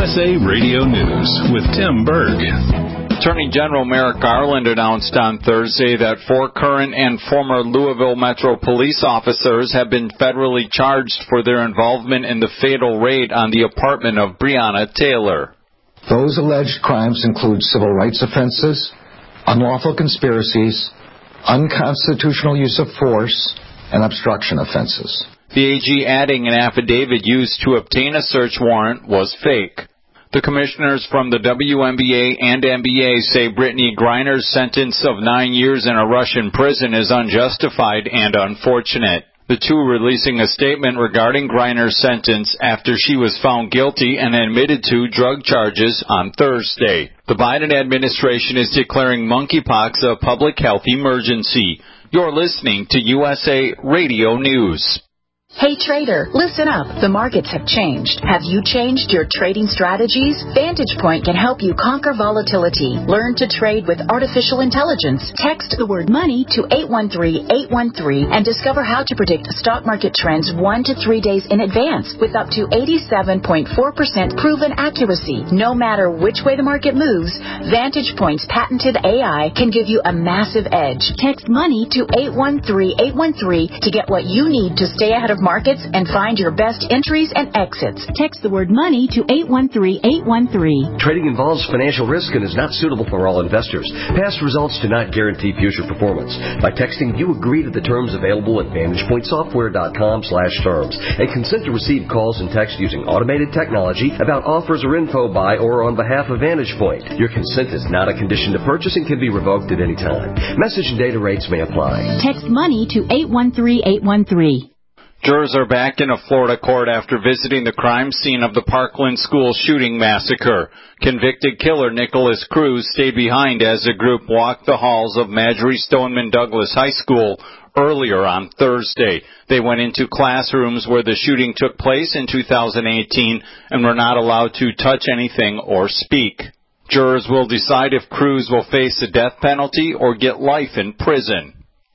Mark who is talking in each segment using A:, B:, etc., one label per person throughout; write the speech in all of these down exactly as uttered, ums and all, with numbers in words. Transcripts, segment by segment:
A: S A Radio News with Tim Berg.
B: Attorney General Merrick Garland announced on Thursday that four current and former Louisville Metro police officers have been federally charged for their involvement in the fatal raid on the apartment of Breonna Taylor.
C: Those alleged crimes include civil rights offenses, unlawful conspiracies, unconstitutional use of force, and obstruction offenses.
B: The A G adding an affidavit used to obtain a search warrant was fake. The commissioners from the W N B A and N B A say Brittany Griner's sentence of nine years in a Russian prison is unjustified and unfortunate. The two releasing a statement regarding Griner's sentence after she was found guilty and admitted to drug charges on Thursday. The Biden administration is declaring monkeypox a public health emergency. You're listening to U S A Radio News.
D: Hey trader, listen up. The markets have changed. Have you changed your trading strategies? Vantage Point can help you conquer volatility. Learn to trade with artificial intelligence. Text the word money to eight one three, eight one three and discover how to predict stock market trends one to three days in advance with up to eighty-seven point four percent proven accuracy. No matter which way the market moves, Vantage Point's patented A I can give you a massive edge. Text money to eight one three, eight one three to get what you need to stay ahead of markets and find your best entries and exits. Text the word money to eight one three, eight one three.
E: Trading involves financial risk and is not suitable for all investors. Past results do not guarantee future performance. By texting, you agree to the terms available at vantage point software dot com slash terms and consent to receive calls and text using automated technology about offers or info by or on behalf of Vantage Point. Your consent is not a condition to purchase and can be revoked at any time. Message and data rates may apply.
D: Text money to eight one three, eight one three.
B: Jurors are back in a Florida court after visiting the crime scene of the Parkland school shooting massacre. Convicted killer Nicholas Cruz stayed behind as the group walked the halls of Marjory Stoneman Douglas High School earlier on Thursday. They went into classrooms where the shooting took place in two thousand eighteen and were not allowed to touch anything or speak. Jurors will decide if Cruz will face the death penalty or get life in prison.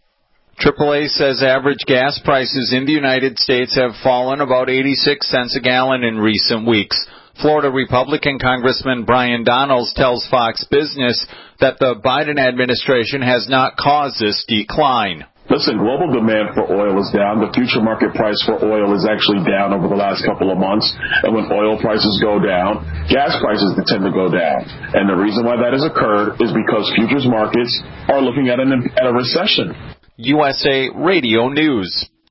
B: triple A says average gas prices in the United States have fallen about eighty-six cents a gallon in recent weeks. Florida Republican Congressman Brian Donalds tells Fox Business that the Biden administration has not caused this decline.
F: Listen, global demand for oil is down. The future market price for oil is actually down over the last couple of months. And when oil prices go down, gas prices tend to go down. And the reason why that has occurred is because futures markets are looking at, an, at a recession.
B: U S A Radio News.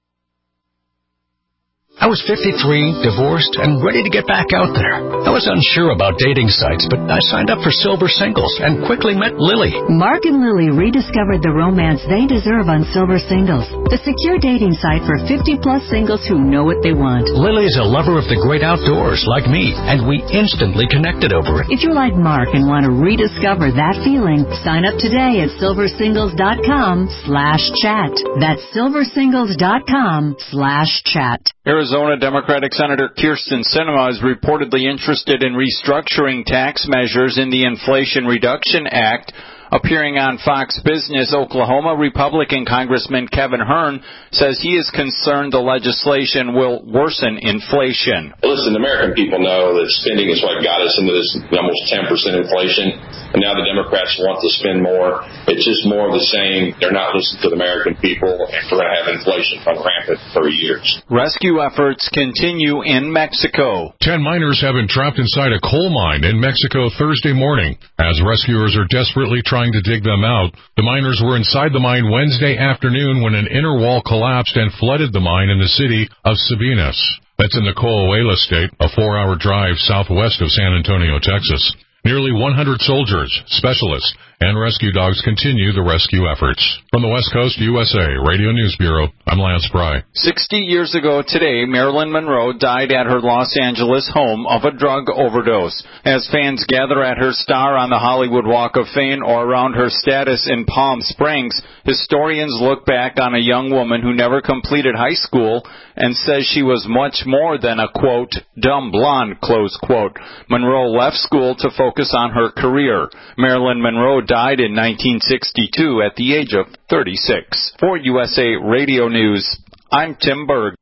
G: I was fifty-three, divorced, and ready to get back out there. I was unsure about dating sites, but I signed up for Silver Singles and quickly met Lily.
H: Mark and Lily rediscovered the romance they deserve on Silver Singles, the secure dating site for fifty-plus singles who know what they want.
G: Lily's a lover of the great outdoors, like me, and we instantly connected over it.
H: If you're like Mark and want to rediscover that feeling, sign up today at silversingles.com slash chat. That's silversingles.com slash chat.
B: Arizona Democratic Senator Kyrsten Sinema is reportedly interested in restructuring tax measures in the Inflation Reduction Act. Appearing on Fox Business, Oklahoma Republican Congressman Kevin Hern says he is concerned the legislation will worsen inflation.
I: Listen, the American people know that spending is what got us into this almost ten percent inflation, and now the Democrats want to spend more. It's just more of the same. They're not listening to the American people, and we're going to have inflation run rampant for years.
B: Rescue efforts continue in Mexico.
J: Ten miners have been trapped inside a coal mine in Mexico Thursday morning. As rescuers are desperately trying to dig them out, the miners were inside the mine Wednesday afternoon when an inner wall collapsed and flooded the mine in the city of Sabinas. That's in the Coahuila state, a four-hour drive southwest of San Antonio, Texas. Nearly one hundred soldiers, specialists, and rescue dogs continue the rescue efforts. From the West Coast, U S A Radio News Bureau, I'm Lance Fry.
B: Sixty years ago today, Marilyn Monroe died at her Los Angeles home of a drug overdose. As fans gather at her star on the Hollywood Walk of Fame or around her status in Palm Springs, historians look back on a young woman who never completed high school and says she was much more than a, quote, dumb blonde, close quote. Monroe left school to focus on her career. Marilyn Monroe died in nineteen sixty-two at the age of thirty-six. For U S A Radio News, I'm Tim Berg.